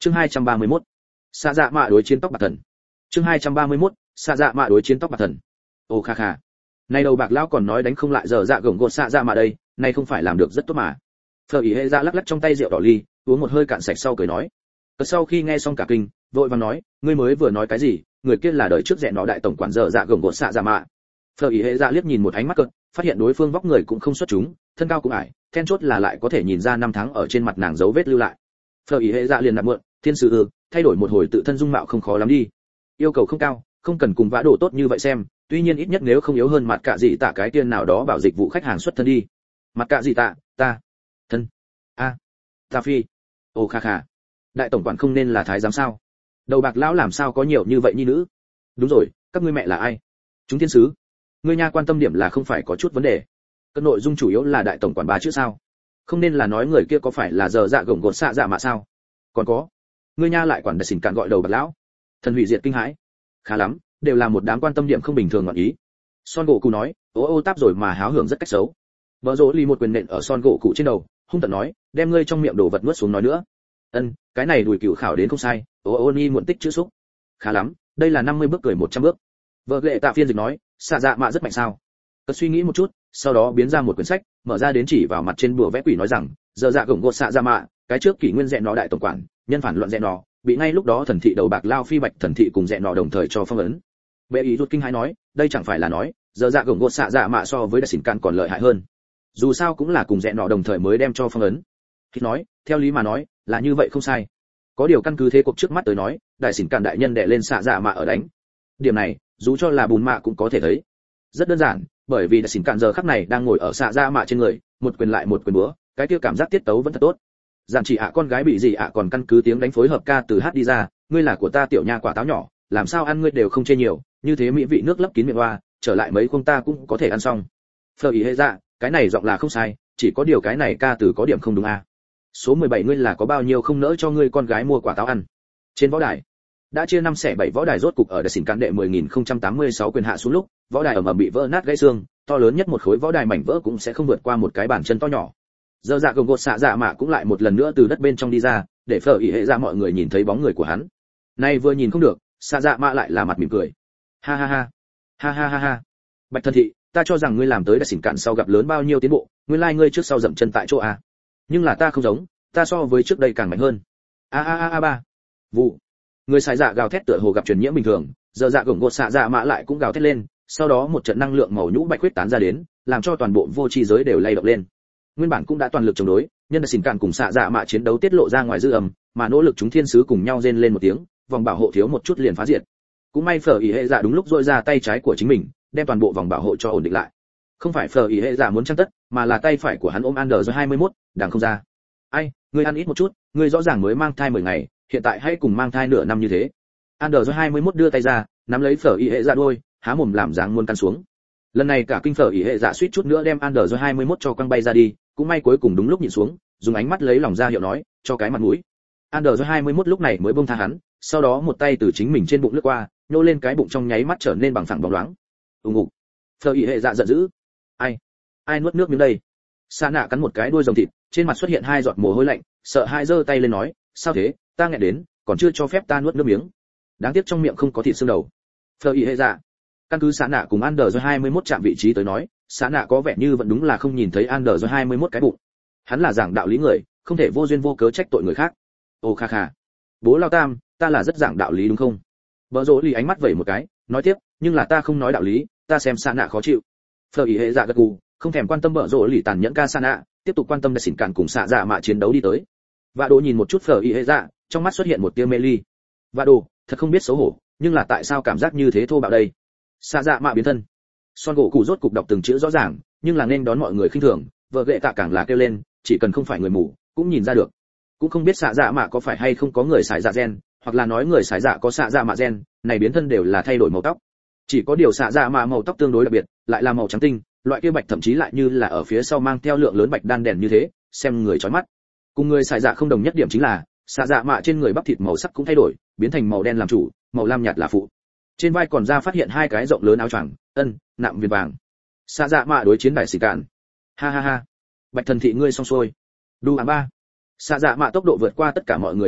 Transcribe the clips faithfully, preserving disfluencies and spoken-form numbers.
chương hai trăm ba mươi mốt xạ dạ mạ đối chiến tóc bạc thần. chương hai trăm ba mươi mốt xạ dạ mạ đối chiến tóc bạc thần. Ồ kha kha, nay đầu bạc lão còn nói đánh không lại giờ dạ gồng gột xạ dạ mạ đây, nay không phải làm được rất tốt mà. Phở ý hệ dạ lắc lắc trong tay rượu đỏ ly, uống một hơi cạn sạch sau cười nói. Cất sau khi nghe xong cả kinh, vội vàng nói, ngươi mới vừa nói cái gì? Người kia là đời trước rẻ nó đại tổng quản giờ dạ gồng gột xạ dạ mạ. Phở ý hệ dạ liếc nhìn một ánh mắt cợt, phát hiện đối phương vóc người cũng không xuất chúng, thân cao cũng ải, then chốt là lại có thể nhìn ra năm tháng ở trên mặt nàng dấu vết lưu lại. Phở ý hệ dạ liền nạp mượn, thiên sứ ư, thay đổi một hồi tự thân dung mạo không khó lắm đi. Yêu cầu không cao, không cần cùng vã đồ tốt như vậy xem, tuy nhiên ít nhất nếu không yếu hơn mặt cạ gì tạ cái tiên nào đó bảo dịch vụ khách hàng xuất thân đi. Mặt cạ gì tạ, ta, thân, a, à, ta phi, ô kha kha, đại tổng quản không nên là thái giám sao? Đầu bạc lão làm sao có nhiều như vậy nhi nữ? Đúng rồi, các ngươi mẹ là ai? Chúng thiên sứ. Ngươi nha quan tâm điểm là không phải có chút vấn đề. Cái nội dung chủ yếu là đại tổng quản bà chứ sao? Không nên là nói người kia có phải là giờ dạ gồng gột xạ dạ mà sao? Còn có, ngươi nha lại quản đại xỉn cạn gọi đầu bạc lão. Thần hủy diệt kinh hãi. Khá lắm, đều là một đám quan tâm điểm không bình thường ngọn ý. Son gỗ cụ nói, ô ô táp rồi mà háo hưởng rất cách xấu. Vợ rỗ lì một quyền nện ở son gỗ cụ trên đầu, hung tợn nói, đem ngươi trong miệng đồ vật nuốt xuống nói nữa. Ân, cái này đùi cừu khảo đến không sai, ô ô ni muộn tích chữ xúc. Khá lắm, đây là năm mươi bước cười một trăm bước. Vợ lệ tạ phiên dịch nói, xạ dạ mạ rất mạnh sao? Cất suy nghĩ một chút, sau đó biến ra một quyển sách, mở ra đến chỉ vào mặt trên bùa vẽ quỷ nói rằng, giờ dạ gồng gột xạ dạ mạ, cái trước kỷ nguyên dẹn nó đại tổng quản, nhân phản loạn dẹn nó, bị ngay lúc đó thần thị đầu bạc lao phi bạch thần thị cùng dẹn nó đồng thời cho phong ấn. Bệ ý rút kinh hãi nói, đây chẳng phải là nói, giờ dạ gồng gột xạ dạ mạ so với đại xỉn can còn lợi hại hơn. Dù sao cũng là cùng dẹn nó đồng thời mới đem cho phong ấn. Khi nói, theo lý mà nói, là như vậy không sai. Có điều căn cứ thế cuộc trước mắt tới nói, đại xỉn can đại nhân đè lên xạ dạ mạ ở đánh. Điểm này, dù cho là bùn mạ cũng có thể thấy. Rất đơn giản, bởi vì đại xỉn can giờ khắc này đang ngồi ở xạ dạ mạ trên người, một quyền lại một quyền búa, cái kia cảm giác tiết tấu vẫn thật tốt. Giản chỉ ạ con gái bị gì ạ còn căn cứ tiếng đánh phối hợp ca từ hát đi ra, ngươi là của ta tiểu nha quả táo nhỏ, làm sao ăn ngươi đều không chê nhiều, như thế mỹ vị nước lấp kín miệng hoa, trở lại mấy không ta cũng có thể ăn xong. Phở ý hệ dạ, cái này giọng là không sai, chỉ có điều cái này ca từ có điểm không đúng à. Số mười bảy ngươi là có bao nhiêu không nỡ cho ngươi con gái mua quả táo ăn. Trên võ đài, đã chia năm xẻ bảy võ đài rốt cục ở đại xỉn cán đệ mười nghìn không trăm tám mươi sáu quyền hạ xuống lúc, võ đài ầm ầm bị vỡ nát gãy xương, to lớn nhất một khối võ đài mảnh vỡ cũng sẽ không vượt qua một cái bàn chân to nhỏ. Giờ dạ gồng gột xạ dạ mạ cũng lại một lần nữa từ đất bên trong đi ra, để phở ý hệ dạ mọi người nhìn thấy bóng người của hắn. Nay vừa nhìn không được, xạ dạ mạ lại là mặt mỉm cười. Ha ha ha, ha ha ha ha. Bạch thân thị, ta cho rằng ngươi làm tới đại xỉn cạn sau gặp lớn bao nhiêu tiến bộ, nguyên lai like ngươi trước sau dậm chân tại chỗ a. Nhưng là ta không giống, ta so với trước đây càng mạnh hơn. A a a a ba. Vụ. Người xài dạ gào thét tựa hồ gặp truyền nhiễm bình thường, giờ dạ gồng gột xạ dạ mạ lại cũng gào thét lên, sau đó một trận năng lượng màu nhũ bạch huyết tán ra đến, làm cho toàn bộ vô tri giới đều lay động lên. Nguyên bản cũng đã toàn lực chống đối, nhân đại xỉn cạn cùng xạ dạ mạ chiến đấu tiết lộ ra ngoài dư âm, mà nỗ lực chúng thiên sứ cùng nhau rên lên một tiếng, vòng bảo hộ thiếu một chút liền phá diệt. Cũng may phở ý hệ dạ đúng lúc dội ra tay trái của chính mình, đem toàn bộ vòng bảo hộ cho ổn định lại. Không phải phở ý hệ dạ muốn chăng tất, mà là tay phải của hắn ôm Android hai mươi mốt, đàng không ra. Ai, ngươi ăn ít một chút, ngươi rõ ràng mới mang thai mười ngày, hiện tại hãy cùng mang thai nửa năm như thế. Android hai mươi mốt đưa tay ra, nắm lấy phở ý hệ dạ đuôi, há mồm làm dáng muốn căn xuống. Lần này cả kinh phở ý hệ dạ suýt chút nữa đem Android hai mươi mốt cho quăng bay ra đi, cũng may cuối cùng đúng lúc nhìn xuống, dùng ánh mắt lấy lòng ra hiệu nói, cho cái mặt mũi. Android hai mươi mốt lúc này mới buông tha hắn, sau đó một tay từ chính mình trên bụng lướt qua, nhô lên cái bụng trong nháy mắt trở nên bằng phẳng bóng loáng. Ùng ục. Phở ý hệ dạ giận dữ. Ai? Ai nuốt nước miếng đây? Sa nạ cắn một cái đuôi rồng thịt, trên mặt xuất hiện hai giọt mồ hôi lạnh, sợ hãi giơ tay lên nói, sao thế, ta nghẹn đến, còn chưa cho phép ta nuốt nước miếng. Đáng tiếc trong miệng không có thịt xương đầu. Phở ý hệ dạ. Căn cứ Sa nạ cùng Android hai mươi mốt chạm vị trí tới nói, Sa nạ có vẻ như vẫn đúng là không nhìn thấy Android hai mươi mốt cái bụng. Hắn là giảng đạo lý người, không thể vô duyên vô cớ trách tội người khác. Ồ kha kha. Bố lao tam, ta là rất giảng đạo lý đúng không? Bỡ rỗ lì ánh mắt vẩy một cái, nói tiếp, nhưng là ta không nói đạo lý, ta xem Sa nạ khó chịu. Phở ý hệ dạ gật gù, không thèm quan tâm bỡ rỗ lì tàn nhẫn ca Sa nạ, tiếp tục quan tâm đại xỉn cạn cùng xạ dạ mạ chiến đấu đi tới. Vạ đồ nhìn một chút phở ý hệ dạ, trong mắt xuất hiện một tia mê ly. Vạ đồ, thật không biết xấu hổ, nhưng là tại sao cảm giác như thế thô bạo đây? Xạ dạ mạ biến thân. Son gỗ cụ rốt cục đọc từng chữ rõ ràng, nhưng là nên đón mọi người khinh thường, vợ ghệ tạ càng là kêu lên, chỉ cần không phải người mù, cũng nhìn ra được. Cũng không biết xạ dạ mạ có phải hay không có người xài dạ gen, hoặc là nói người xài dạ có xạ dạ mạ gen, này biến thân đều là thay đổi màu tóc. Chỉ có điều xạ dạ mạ màu tóc tương đối đặc biệt, lại là màu trắng tinh, loại kia bạch thậm chí lại như là ở phía sau mang theo lượng lớn bạch đan đèn như thế, xem người chói mắt. Cùng người xài dạ không đồng nhất điểm chính là, xạ dạ mạ trên người bắp thịt màu sắc cũng thay đổi, biến thành màu đen làm chủ, màu lam nhạt là phụ. Trên vai còn ra phát hiện hai cái rộng lớn áo choàng, ân, nạm viền vàng. Xạ dạ mạ đối chiến đại xỉ cạn. Ha ha ha. Bạch thần thị ngươi xong xuôi. Đu ám ba. Xạ dạ mạ tốc độ vượt qua tất cả mọi người nhận biết,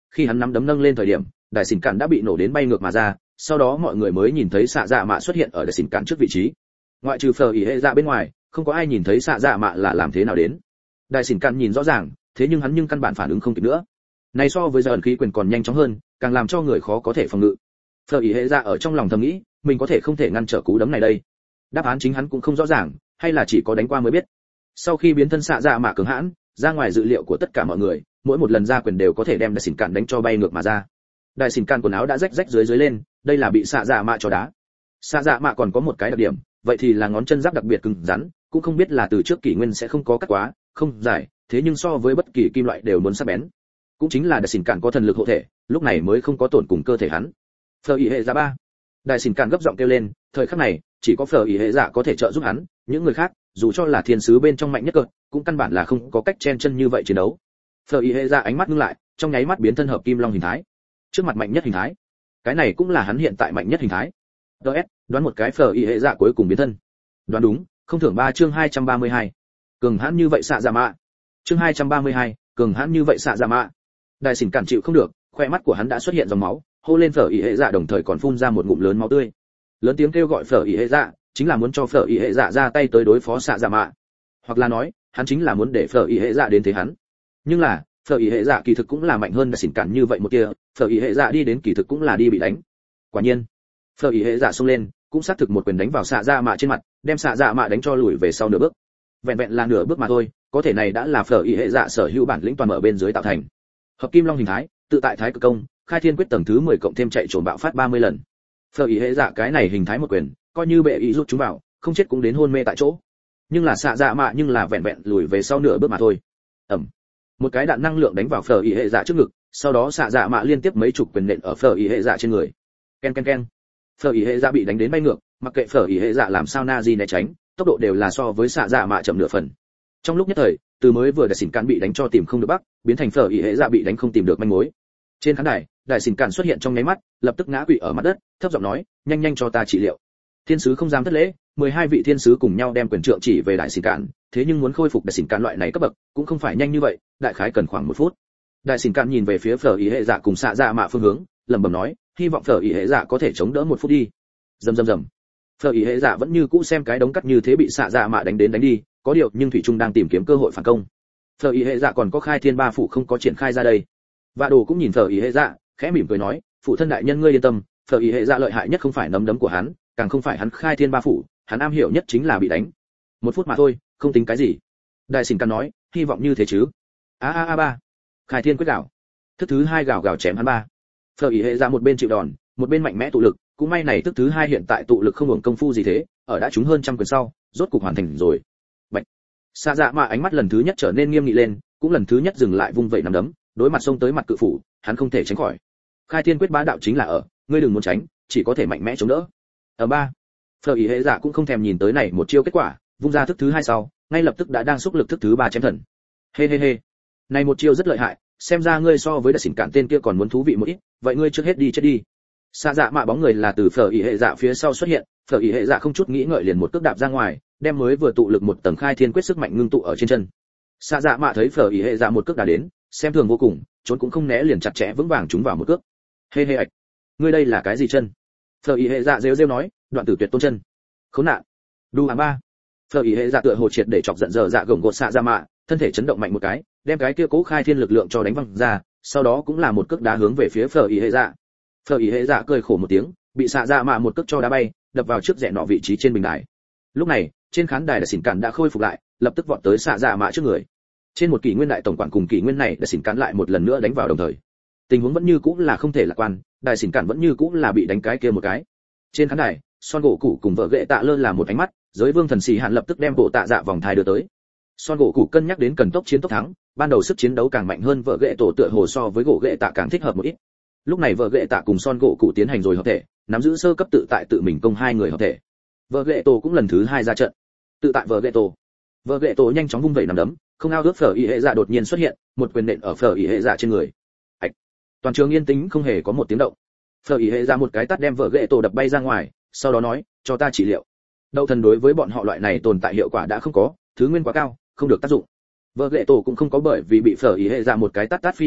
khi hắn nắm đấm nâng lên thời điểm đại xỉn cản đã bị nổ đến bay ngược mà ra, sau đó mọi người mới nhìn thấy xạ dạ mạ xuất hiện ở đại xỉn cản trước vị trí. Ngoại trừ phở ý hệ dạ bên ngoài, không có ai nhìn thấy xạ dạ mạ là làm thế nào đến. Đại xỉn cản nhìn rõ ràng, thế nhưng hắn nhưng căn bản phản ứng không kịp nữa. Này so với giờ ẩn khí quyền còn nhanh chóng hơn, càng làm cho người khó có thể phòng ngự. Phở ý hệ dạ ở trong lòng thầm nghĩ, mình có thể không thể ngăn trở cú đấm này đây. Đáp án chính hắn cũng không rõ ràng, hay là chỉ có đánh qua mới biết. Sau khi biến thân xạ dạ mạ cường hãn, ra ngoài dự liệu của tất cả mọi người, mỗi một lần ra quyền đều có thể đem đại xỉn cản đánh cho bay ngược mà ra. Đại xỉn cản quần áo đã rách rách dưới dưới lên, đây là bị xạ dạ mạ cho đá. Xạ dạ mạ còn có một cái đặc điểm, vậy thì là ngón chân giáp đặc biệt cứng rắn, cũng không biết là từ trước kỷ nguyên sẽ không có cắt quá, không dài, thế nhưng so với bất kỳ kim loại đều muốn sắc bén. Cũng chính là đại xỉn cản có thần lực hộ thể, lúc này mới không có tổn cùng cơ thể hắn. Phở ý hệ dạ ba. Đại xỉn cản gấp giọng kêu lên, thời khắc này, chỉ có phở ý hệ dạ có thể trợ giúp hắn, những người khác, dù cho là thiên sứ bên trong mạnh nhất cơ, cũng căn bản là không có cách chen chân như vậy chiến đấu. Phở ý hệ dạ ánh mắt ngưng lại, trong nháy mắt biến thân hợp kim long hình thái. Trước mặt mạnh nhất hình thái, cái này cũng là hắn hiện tại mạnh nhất hình thái. ds đoán một cái phở ý hệ dạ cuối cùng biến thân. Đoán đúng, không thưởng ba chương hai trăm ba mươi hai. Cường hãn như vậy xạ dạ mạ. Chương hai trăm ba mươi hai, cường hãn như vậy xạ dạ mạ. Đại xỉn cản chịu không được, khoe mắt của hắn đã xuất hiện dòng máu, hô lên phở ý hệ dạ đồng thời còn phun ra một ngụm lớn máu tươi. Lớn tiếng kêu gọi phở ý hệ dạ, chính là muốn cho phở ý hệ dạ ra tay tới đối phó xạ dạ mạ, hoặc là nói, hắn chính là muốn để phở ý hệ dạ đến thế hắn. Nhưng là, phở ý hệ dạ kỳ thực cũng là mạnh hơn đại xỉn cản như vậy một kia, phở ý hệ dạ đi đến kỳ thực cũng là đi bị đánh. Quả nhiên, phở ý hệ dạ xông lên, cũng xác thực một quyền đánh vào xạ dạ mạ trên mặt, đem xạ dạ mạ đánh cho lùi về sau nửa bước. Vẹn vẹn là nửa bước mà thôi, có thể này đã là phở ý hệ dạ sở hữu bản lĩnh toàn mở bên dưới tạo thành. Hợp kim long hình thái, tự tại thái cực công, khai thiên quyết tầng thứ mười cộng thêm chạy trốn bạo phát ba mươi lần. Phở ý hệ dạ cái này hình thái một quyền, coi như bệ ý rút chúng vào, không chết cũng đến hôn mê tại chỗ. Nhưng là xạ dạ mạ nhưng là vẹn vẹn lùi về sau nửa bước mà thôi. Ầm. Một cái đạn năng lượng đánh vào phở ý hệ dạ trước ngực, sau đó xạ dạ mạ liên tiếp mấy chục quyền nện ở phở ý hệ dạ trên người. Ken ken ken. Phở ý hệ dạ bị đánh đến bay ngược, mặc kệ phở ý hệ dạ làm sao na di né tránh, tốc độ đều là so với xạ dạ mạ chậm nửa phần. Trong lúc nhất thời, từ mới vừa đại xỉn cản bị đánh cho tìm không được bắc, biến thành phở ý hệ dạ bị đánh không tìm được manh mối. Trên khán đài, đại xỉn cản xuất hiện trong nháy mắt, lập tức ngã quỵ ở mặt đất, thấp giọng nói, nhanh nhanh cho ta trị liệu. Thiên sứ không dám thất lễ, mười hai vị thiên sứ cùng nhau đem quyền trượng chỉ về đại xỉn cản, thế nhưng muốn khôi phục đại xỉn cản loại này cấp bậc, cũng không phải nhanh như vậy, đại khái cần khoảng một phút. Đại xỉn cản nhìn về phía phở ý hệ dạ cùng xạ dạ mạ phương hướng, lẩm bẩm nói, hy vọng phở ý hệ dạ có thể chống đỡ một phút đi. Rầm rầm rầm. Phở ý hệ dạ vẫn như cũ xem cái đống cắt như thế bị xạ dạ mạ đánh đến đánh đi, có điều nhưng thủy trung đang tìm kiếm cơ hội phản công. Phở ý hệ dạ còn có khai thiên ba phụ không có triển khai ra đây. Vạ đồ cũng nhìn phở ý hệ dạ, khẽ mỉm cười nói, phụ thân đại nhân ngươi yên tâm, phở ý hệ dạ lợi hại nhất không phải nắm đấm của hắn, càng không phải hắn khai thiên ba phụ, hắn am hiểu nhất chính là bị đánh. Một phút mà thôi, không tính cái gì. Đại xỉn cản nói, hy vọng như thế chứ. A a a ba. Khai thiên quyết gạo. Thức thứ hai gào gào chém hắn ba. Phở ý hệ dạ một bên chịu đòn, một bên mạnh mẽ tụ lực, cũng may này thức thứ hai hiện tại tụ lực không hưởng công phu gì thế, ở đã trúng hơn trăm quyền sau, rốt cục hoàn thành rồi. Bạch. Xạ dạ mạ ánh mắt lần thứ nhất trở nên nghiêm nghị lên, cũng lần thứ nhất dừng lại vung vẩy nắm đấm, đối mặt xông tới mặt cự phủ, hắn không thể tránh khỏi. Khai thiên quyết bá đạo chính là ở, ngươi đừng muốn tránh, chỉ có thể mạnh mẽ chống đỡ. Ở ba. Phở ý hệ dạ cũng không thèm nhìn tới này một chiêu kết quả, vung ra thức thứ hai sau, ngay lập tức đã đang xúc lực thức thứ ba chém thần. Hê hê hê. Này một chiêu rất lợi hại, xem ra ngươi so với đại xỉn cản tên kia còn muốn thú vị một ít, vậy ngươi trước hết đi chết đi. Xạ dạ mạ bóng người là từ phở ý hệ dạ phía sau xuất hiện, phở ý hệ dạ không chút nghĩ ngợi liền một cước đạp ra ngoài, đem mới vừa tụ lực một tầng khai thiên quyết sức mạnh ngưng tụ ở trên chân. Xạ dạ mạ thấy phở ý hệ dạ một cước đá đến, xem thường vô cùng, trốn cũng không né liền chặt chẽ vững vàng trúng vào một cước. Hê hê ạch, ngươi đây là cái gì chân? Phở ý hệ dạ rêu rêu nói, đoạn tử tuyệt tôn chân. Khốn nạn. Đu hàm ba. Phở ý hệ dạ tựa hồ triệt để chọc giận dở dạ gồng gột xạ dạ mạ, thân thể chấn động mạnh một cái, đem cái kia cố khai thiên lực lượng cho đánh văng ra, sau đó cũng là một cước đá hướng về phía phở ý hệ dạ. Phở ý hệ dạ cười khổ một tiếng, bị xạ dạ mạ một cước cho đá bay, đập vào trước rẽ nọ vị trí trên bình đài. Lúc này, trên khán đài đại xỉn cản đã khôi phục lại, lập tức vọt tới xạ dạ mạ trước người. Trên một kỷ nguyên đại tổng quản cùng kỷ nguyên này đại xỉn cản lại một lần nữa đánh vào đồng thời. Tình huống vẫn như cũ là không thể lạc quan, đại xỉn cản vẫn như cũ là bị đánh cái kia một cái. Trên khán đài, Son gỗ cụ cùng vợ ghệ tạ lơ là một ánh mắt, giới vương thần xì hạn lập tức đem bộ tạ dạ vòng thai đưa tới. Son gỗ cụ cân nhắc đến cần tốc chiến tốc thắng, ban đầu sức chiến đấu càng mạnh hơn vợ ghệ tổ tựa hồ so với gỗ ghệ tạ càng thích hợp một ít. Lúc này vợ ghệ tạ cùng Son gỗ cụ tiến hành rồi hợp thể, nắm giữ sơ cấp tự tại tự mình công hai người hợp thể. Vợ ghệ tổ cũng lần thứ hai ra trận. Tự tại vợ ghệ tổ. Vợ ghệ tổ nhanh chóng vung vẩy nắm đấm, không ao ước phở ý hệ dạ đột nhiên xuất hiện, một quyền nện ở phở ý hệ dạ trên người. Ạch. Toàn trường yên tĩnh không hề có một tiếng động. Phở ý hệ dạ một cái tát đem vợ ghệ tổ đập bay ra ngoài, sau đó nói, cho ta trị liệu. Đậu thần đối với bọn họ loại này tồn tại hiệu quả đã không có, thứ nguyên quá cao, không được tác dụng. Vợ ghệ tổ cũng không có bởi vì bị phở ý hệ dạ một cái tát tát phi buồn bực,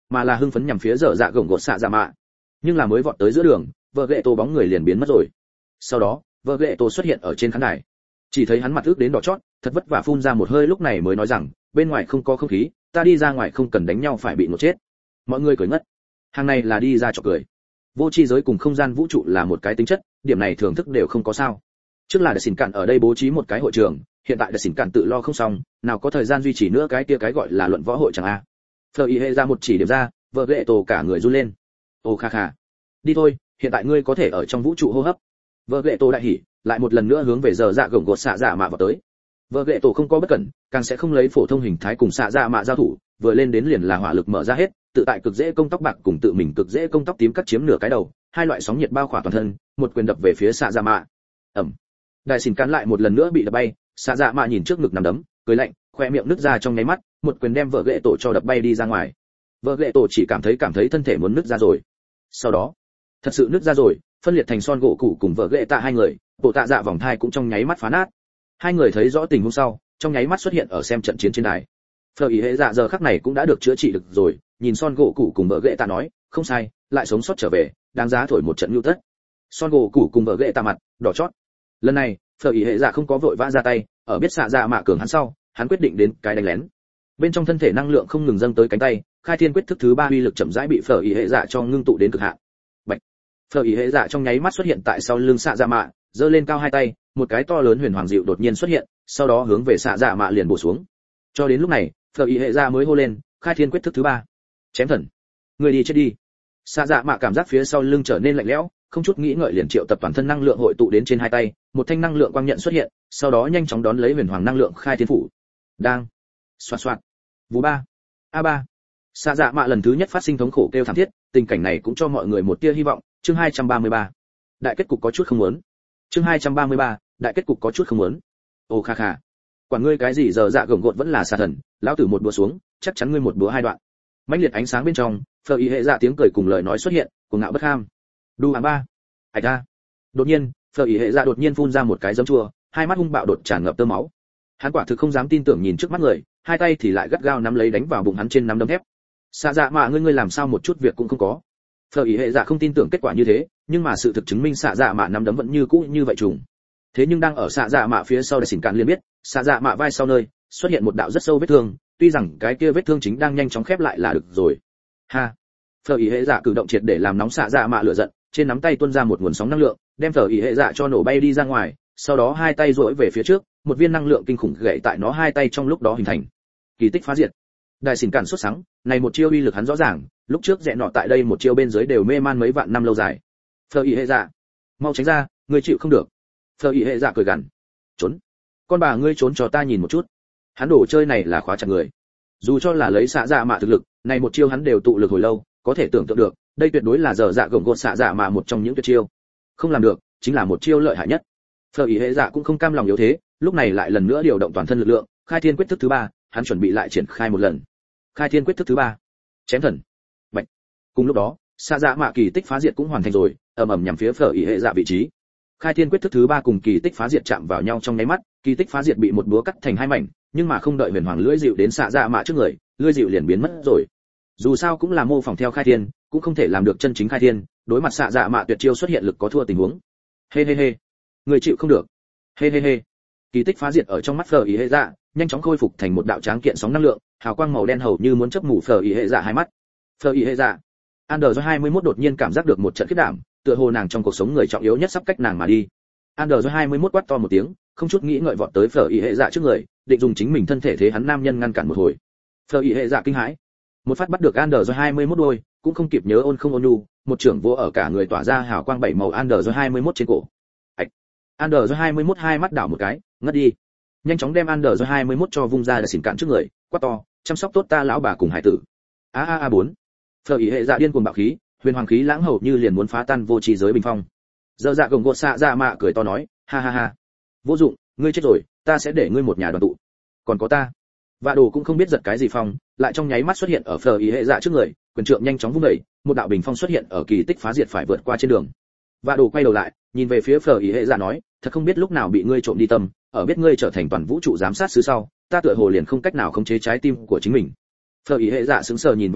mà là hưng phấn nhằm phía dở dạ gồng gột xạ dạ mạ. Nhưng là mới vọt tới giữa đường, vợ ghệ tổ bóng người liền biến mất rồi. Sau đó vợ ghệ tổ xuất hiện ở trên khán đài, chỉ thấy hắn mặt ướt đến đỏ chót, thật vất vả phun ra một hơi, lúc này mới nói rằng bên ngoài không có không khí, ta đi ra ngoài không cần đánh nhau phải bị nổ chết. Mọi người cười ngất. Hàng này là đi ra trò cười. Vô tri giới cùng không gian vũ trụ là một cái tính chất, điểm này thưởng thức đều không có sao. Trước là để xỉn cạn ở đây bố trí một cái hội trường, hiện tại để xỉn cạn tự lo không xong, nào có thời gian duy trì nữa cái kia cái gọi là luận võ hội chẳng a. Phờ y hệ ra một chỉ điểm ra, vợ ghệ tổ cả người run lên. Ô kha kha, đi thôi, hiện tại ngươi có thể ở trong vũ trụ hô hấp. Vợ ghệ tổ đại hỉ, lại một lần nữa hướng về giờ dạ gồng gột xạ dạ mạ vào tới. Vợ ghệ tổ không có bất cẩn, càng sẽ không lấy phổ thông hình thái cùng xạ dạ mạ giao thủ, vừa lên đến liền là hỏa lực mở ra hết, tự tại cực dễ công tóc bạc cùng tự mình cực dễ công tóc tím cắt chiếm nửa cái đầu, hai loại sóng nhiệt bao khỏa toàn thân, một quyền đập về phía xạ dạ mạ. Ầm. Đại xỉn cán lại một lần nữa bị đập bay, xạ dạ mạ nhìn trước ngực nằm đấm, cười lạnh, khoe miệng nứt ra trong nháy mắt, một quyền đem vợ ghệ tổ cho đập bay đi ra ngoài. Vợ ghệ tổ chỉ cảm thấy cảm thấy thân thể muốn nứt ra rồi. Sau đó, thật sự nứt ra rồi, phân liệt thành son gỗ cụ cùng vợ ghệ tạ hai người, bộ tạ dạ vòng thai cũng trong nháy mắt phá nát. Hai người thấy rõ tình huống sau, trong nháy mắt xuất hiện ở xem trận chiến trên đài. Phờ ý hệ dạ giờ khắc này cũng đã được chữa trị được rồi, nhìn son gỗ cụ cùng vợ ghệ tạ nói, không sai, lại sống sót trở về, đáng giá thổi một trận nhu tất. Son gỗ cụ cùng vợ ghệ tạ mặt đỏ chót. Lần này, Phờ ý hệ dạ không có vội vã ra tay, ở biết xạ dạ mạ cường hắn sau, hắn quyết định đến cái đánh lén. Bên trong thân thể năng lượng không ngừng dâng tới cánh tay, khai thiên quyết thức thứ ba uy lực chậm rãi bị Phờ ý hệ dạ cho ngưng tụ đến cực hạn. Bạch. Phờ ý hệ dạ trong nháy mắt xuất hiện tại sau lưng xạ dạ mạ, giơ lên cao hai tay, một cái to lớn huyền hoàng dịu đột nhiên xuất hiện, sau đó hướng về xạ dạ mạ liền bổ xuống. Cho đến lúc này, Phờ ý hệ dạ mới hô lên, khai thiên quyết thức thứ ba. Chém thần. Người đi chết đi. Xạ dạ mạ cảm giác phía sau lưng trở nên lạnh lẽo, không chút nghĩ ngợi liền triệu tập toàn thân năng lượng hội tụ đến trên hai tay, một thanh năng lượng quang nhận xuất hiện, sau đó nhanh chóng đón lấy huyền hoàng năng lượng khai thiên phủ. Đang. Xoạt xoạt. Vú ba. A ba. Xạ dạ mạ lần thứ nhất phát sinh thống khổ kêu thảm thiết, tình cảnh này cũng cho mọi người một tia hy vọng. Chương hai trăm ba mươi ba. Đại kết cục có chút không muốn. Chương hai trăm ba mươi ba. Đại kết cục có chút không muốn. Ồ kha kha. Quản ngươi cái gì giờ dạ gồng gột vẫn là xà thần, lão tử một búa xuống, chắc chắn ngươi một búa hai đoạn. Mãnh liệt ánh sáng bên trong, Phờ ý hệ dạ tiếng cười cùng lời nói xuất hiện, cuồng ngạo bất ham. Đu ám ba. Ảch a. Đột nhiên, Phờ ý hệ dạ đột nhiên phun ra một cái giấm chua, hai mắt hung bạo đột tràn ngập tơ máu. Hắn quả thực không dám tin tưởng nhìn trước mắt người, hai tay thì lại gắt gao nắm lấy đánh vào bụng hắn trên nắm đấm thép. Xạ dạ mạ ngươi ngươi làm sao một chút việc cũng không có. Phờ ý hệ dạ không tin tưởng kết quả như thế, nhưng mà sự thực chứng minh xạ dạ mạ nắm đấm vẫn như cũ như vậy trùng. Thế nhưng đang ở xạ dạ mạ phía sau để xỉn cạn liền biết, xạ dạ mạ vai sau nơi xuất hiện một đạo rất sâu vết thương, tuy rằng cái kia vết thương chính đang nhanh chóng khép lại là được rồi. Ha. Phờ ý hệ dạ cử động triệt để làm nóng xạ dạ mạ lửa giận, trên nắm tay tuôn ra một nguồn sóng năng lượng, đem Phờ ý hệ dạ cho nổ bay đi ra ngoài, sau đó hai tay duỗi về phía trước, một viên năng lượng kinh khủng gậy tại nó hai tay trong lúc đó hình thành. Kỳ tích phá diệt. Đại xỉn cản xuất sáng, này một chiêu uy lực hắn rõ ràng, lúc trước rẽ nọ tại đây một chiêu bên dưới đều mê man mấy vạn năm lâu dài. Phờ ý hệ dạ, mau tránh ra, ngươi chịu không được. Phờ ý hệ dạ cười gằn, trốn. Con bà ngươi trốn cho ta nhìn một chút. Hắn đổ chơi này là khóa chặt người. Dù cho là lấy xạ dạ mạ thực lực, này một chiêu hắn đều tụ lực hồi lâu, có thể tưởng tượng được, đây tuyệt đối là giờ dạ gồng gột xạ dạ mạ một trong những tuyệt chiêu. Không làm được, chính là một chiêu lợi hại nhất. Phờ ý hệ dạ cũng không cam lòng yếu thế, lúc này lại lần nữa điều động toàn thân lực lượng, khai thiên quyết thức thứ ba, hắn chuẩn bị lại triển khai một lần. Khai thiên quyết thức thứ ba, chém thần. Bạch. Cùng lúc đó, xạ dạ mạ kỳ tích phá diệt cũng hoàn thành rồi, ầm ầm nhằm phía Phờ ý hệ dạ vị trí. Khai thiên quyết thức thứ ba cùng kỳ tích phá diệt chạm vào nhau trong nháy mắt, kỳ tích phá diệt bị một búa cắt thành hai mảnh, nhưng mà không đợi huyền hoàng lưỡi dịu đến xạ dạ mạ trước người, lưỡi dịu liền biến mất rồi. Dù sao cũng là mô phỏng theo khai thiên, cũng không thể làm được chân chính khai thiên, đối mặt xạ dạ mạ tuyệt chiêu xuất hiện lực có thua tình huống. Hê hê hê, người chịu không được. Hê hê hê. Kỳ tích phá diệt ở trong mắt Phờ ý hệ dạ, nhanh chóng khôi phục thành một đạo tráng kiện sóng năng lượng, hào quang màu đen hầu như muốn chớp mù Phờ ý hệ dạ hai mắt. Phờ ý hệ dạ. Android hai mươi mốt đột nhiên cảm giác được một trận khiếp đảm, tựa hồ nàng trong cuộc sống người trọng yếu nhất sắp cách nàng mà đi. Android hai mươi mốt quát to một tiếng, không chút nghĩ ngợi vọt tới Phờ ý hệ dạ trước người, định dùng chính mình thân thể thế hắn nam nhân ngăn cản một hồi. Phờ ý hệ dạ kinh hãi, một phát bắt được Android hai mươi mốt đôi, cũng không kịp nhớ ôn không ôn nhu, một trưởng vô ở cả người tỏa ra hào quang bảy màu Android hai mươi mốt trên cổ. Ạch. Android hai mươi mốt hai mắt đảo một cái, ngất đi. Nhanh chóng đem Android hai mươi mốt cho vung ra để xỉn cạn trước người, quát to, chăm sóc tốt ta lão bà cùng hải tử. A a a bốn. Phờ ý hệ dạ điên cuồng bạo khí, huyền hoàng khí lãng hầu như liền muốn phá tan vô tri giới bình phong. Giờ dạ gồng gột xạ dạ mạ cười to nói, ha ha ha, vô dụng, ngươi chết rồi, ta sẽ để ngươi một nhà đoàn tụ. Còn có ta. Vạ đồ cũng không biết giật cái gì phong, lại trong nháy mắt xuất hiện ở Phờ ý hệ dạ trước người, quyền trượng nhanh chóng vung đẩy, một đạo bình phong xuất hiện ở kỳ tích phá diệt phải vượt qua trên đường. Vạ đồ quay đầu lại, nhìn về phía Phờ ý hệ dạ nói, thật không biết lúc nào bị ngươi trộm đi tâm, ở biết ngươi trở thành toàn vũ trụ giám sát sứ sau, ta tựa hồ liền không cách nào khống chế trái tim của chính mình. Phờ ý hệ dạ sững sờ nhìn Vạ đồ,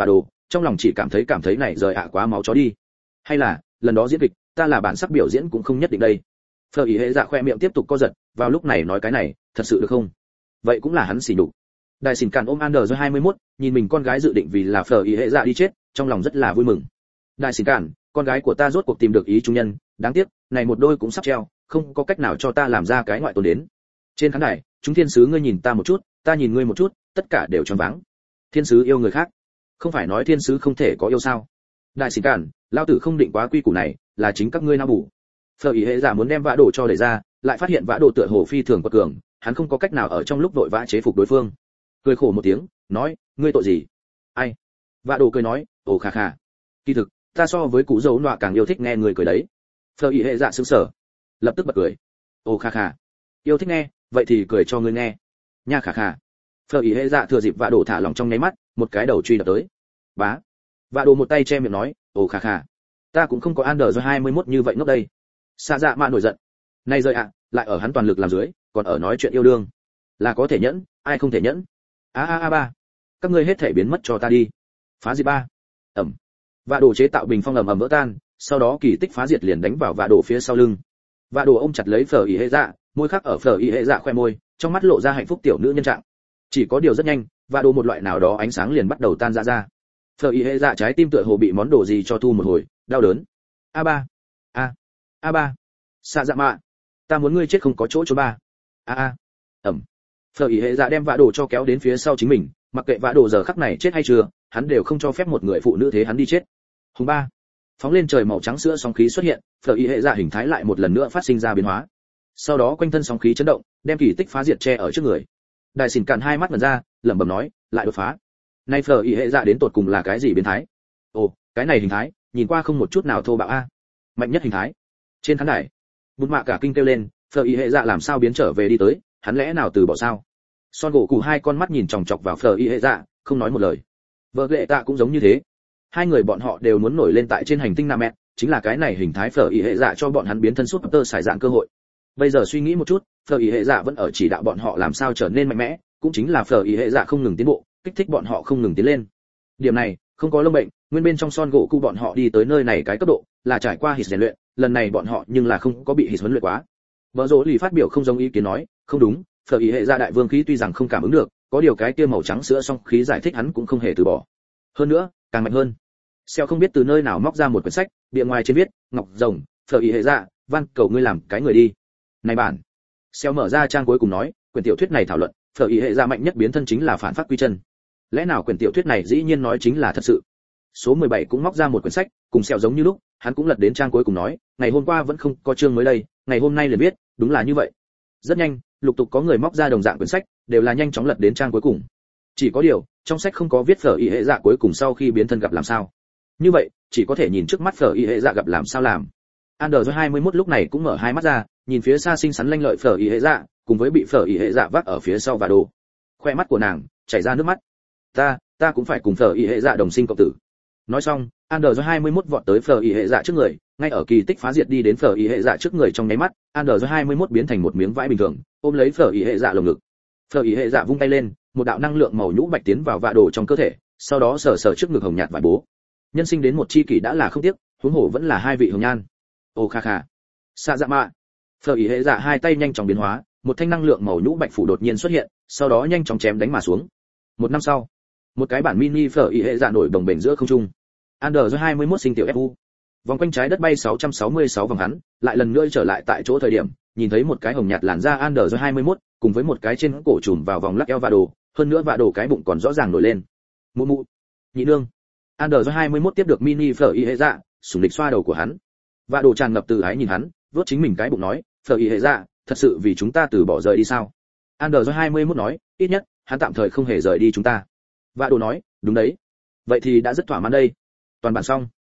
trong lòng chỉ cảm thấy cảm thấy này rời ạ quá máu chó đi. Hay là lần đó diễn kịch ta là bản sắc biểu diễn cũng không nhất định đây. Phở ý hệ dạ khoe miệng tiếp tục co giật, vào lúc này nói cái này thật sự được không? Vậy cũng là hắn xỉ nhục. Đại xỉn cản ôm Under hai mươi mốt, nhìn mình con gái dự định vì là phở ý hệ dạ đi chết, trong lòng rất là vui mừng. Đại xỉn cản, con gái của ta rốt cuộc tìm được ý trung nhân, đáng tiếc này một đôi cũng sắp treo, không có cách nào cho ta làm ra cái ngoại tôn đến. Trên khán đài, chúng thiên sứ ngươi nhìn ta một chút, ta nhìn ngươi một chút, tất cả đều choáng váng. Thiên sứ yêu người khác, không phải nói thiên sứ không thể có yêu sao? Đại xỉn cản, lao tử không định quá quy củ này, là chính các ngươi nao bù. Phở ý hệ giả muốn đem vã đồ cho đẩy ra, lại phát hiện vã đồ tựa hồ phi thường quật cường, hắn không có cách nào ở trong lúc vội vã chế phục đối phương. Cười khổ một tiếng, nói, ngươi tội gì? Ai? Vã đồ cười nói, ồ khà khà. Kỳ thực, ta so với cụ dấu nọa càng yêu thích nghe người cười đấy. Phở ý hệ dạ sững sờ, lập tức bật cười. Ồ khà khà. Yêu thích nghe, vậy thì cười cho ngươi nghe. Nha khà khà. Phở ý hệ dạ thừa dịp vã đồ thả lỏng trong nháy mắt, một cái đầu truy đập tới. Bá. Vã đồ một tay che miệng nói, ồ khà khà. Ta cũng không có Under hai mươi mốt như vậy ngốc đây. Sa dạ mạ nổi giận. Này rời ạ, lại ở hắn toàn lực làm dưới, còn ở nói chuyện yêu đương. Là có thể nhẫn, ai không thể nhẫn? A a a ba. Các ngươi hết thể biến mất cho ta đi. Phá diệt ba. Ầm. Vạ đồ chế tạo bình phong ầm ầm vỡ tan, sau đó kỳ tích phá diệt liền đánh vào vạ đồ phía sau lưng. Vạ đồ ôm chặt lấy phở ý hệ dạ, môi khắc ở phở ý hệ dạ khoe môi, trong mắt lộ ra hạnh phúc tiểu nữ nhân trạng. Chỉ có điều rất nhanh, vạ đồ một loại nào đó ánh sáng liền bắt đầu tan ra ra. Phở ý hệ dạ trái tim tựa hồ bị món đồ gì cho thu một hồi, đau đớn. A ba. A. A ba. Xạ dạ mạ. Ta muốn ngươi chết không có chỗ cho ba. A a. Ẩm. Phở ý hệ dạ đem vạ đồ cho kéo đến phía sau chính mình, mặc kệ vạ đồ giờ khắc này chết hay chưa, hắn đều không cho phép một người phụ nữ thế hắn đi chết. Hùng ba. Phóng lên trời màu trắng sữa sóng khí xuất hiện, phở ý hệ dạ hình thái lại một lần nữa phát sinh ra biến hóa. Sau đó quanh thân sóng khí chấn động, đem kỳ tích phá diệt che ở trước người. Đại xỉn cản hai mắt mở ra, lẩm bẩm nói, lại đột phá. Nay phở ý hệ dạ đến tột cùng là cái gì biến thái? Ồ, cái này hình thái, nhìn qua không một chút nào thô bạo a. Mạnh nhất hình thái. Trên khán đài, bút mạ cả kinh kêu lên, phở ý hệ dạ làm sao biến trở về đi tới, hắn lẽ nào từ bỏ sao? Son gỗ cụ hai con mắt nhìn chòng chọc vào phở ý hệ dạ, không nói một lời. Vợ lệ tạ cũng giống như thế, hai người bọn họ đều muốn nổi lên tại trên hành tinh nam mẹ, chính là cái này hình thái phở ý hệ dạ cho bọn hắn biến thân súp tơ xài dạng cơ hội. Bây giờ suy nghĩ một chút, phở ý hệ dạ vẫn ở chỉ đạo bọn họ làm sao trở nên mạnh mẽ, cũng chính là phở ý hệ dạ không ngừng tiến bộ, kích thích bọn họ không ngừng tiến lên. Điểm này không có lông bệnh, nguyên bên trong son gỗ cụ bọn họ đi tới nơi này cái cấp độ là trải qua hít rèn luyện, lần này bọn họ nhưng là không có bị hít huấn luyện quá. Vợ rỗ lì phát biểu không giống ý kiến nói, không đúng, phở ý hệ dạ đại vương khí tuy rằng không cảm ứng được, có điều cái kia màu trắng sữa song khí giải thích hắn cũng không hề từ bỏ. Hơn nữa, càng mạnh hơn. Xeo không biết từ nơi nào móc ra một quyển sách, bìa ngoài trên viết, ngọc rồng, phở ý hệ dạ, van cầu ngươi làm cái người đi. Này bản. Xeo mở ra trang cuối cùng nói, quyển tiểu thuyết này thảo luận, phở ý hệ dạ mạnh nhất biến thân chính là phản phát quy chân. Lẽ nào quyển tiểu thuyết này dĩ nhiên nói chính là thật sự? Số mười bảy cũng móc ra một quyển sách, cùng Xeo giống như lúc, hắn cũng lật đến trang cuối cùng nói, ngày hôm qua vẫn không có chương mới đây, ngày hôm nay liền biết, đúng là như vậy. Rất nhanh, lục tục có người móc ra đồng dạng quyển sách, đều là nhanh chóng lật đến trang cuối cùng. Chỉ có điều, trong sách không có viết phở ý hệ dạ cuối cùng sau khi biến thân gặp làm sao. Như vậy, chỉ có thể nhìn trước mắt phở ý hệ dạ gặp làm sao làm. Under hai mươi mốt lúc này cũng mở hai mắt ra, nhìn phía xa xinh xắn lanh lợi phở ý hệ dạ, cùng với bị phở ý hệ dạ vác ở phía sau và đồ. Khoe mắt của nàng chảy ra nước mắt. Ta, ta cũng phải cùng phở ý hệ dạ đồng sinh cộng tử. Nói xong, Under hai mươi mốt vọt tới phở ý hệ dạ trước người, ngay ở kỳ tích phá diệt đi đến phở ý hệ dạ trước người trong nháy mắt, Under hai mươi mốt biến thành một miếng vải bình thường, ôm lấy phở ý hệ dạ lồng ngực. Phở ý hệ dạ vung tay lên, một đạo năng lượng màu nhũ bạch tiến vào vạ đồ trong cơ thể, sau đó sờ sờ trước ngực hồng nhạt vải bố. Nhân sinh đến một chi kỷ đã là không tiếc, huống hồ vẫn là hai vị hồng nhan. Ô kha kha. Xạ dạ mạ. Phở ý hệ dạ hai tay nhanh chóng biến hóa, một thanh năng lượng màu nhũ bạch phủ đột nhiên xuất hiện, sau đó nhanh chóng chém đánh mà xuống. Một năm sau, một cái bản mini phở ý hệ dạ nổi đồng bền giữa không trung. Under hai mươi mốt sinh tiểu ép u. Vòng quanh trái đất bay sáu trăm sáu mươi sáu vòng hắn, lại lần nữa trở lại tại chỗ thời điểm, nhìn thấy một cái hồng nhạt làn da Under hai mươi mốt, cùng với một cái trên cổ trùm vào vòng lắc eo vạ đồ, hơn nữa vạ đồ cái bụng còn rõ ràng nổi lên. Mụ mụ, nhị nương. Under hai mươi mốt tiếp được mini phở y hệ dạ, sủng lịch xoa đầu của hắn. Vạ đồ tràn ngập từ ái nhìn hắn, vuốt chính mình cái bụng nói, phở y hệ dạ, thật sự vì chúng ta từ bỏ rời đi sao? Under hai mươi mốt nói, ít nhất hắn tạm thời không hề rời đi chúng ta. Vạ đồ nói, đúng đấy. Vậy thì đã rất thỏa mãn đây. Toàn bản xong.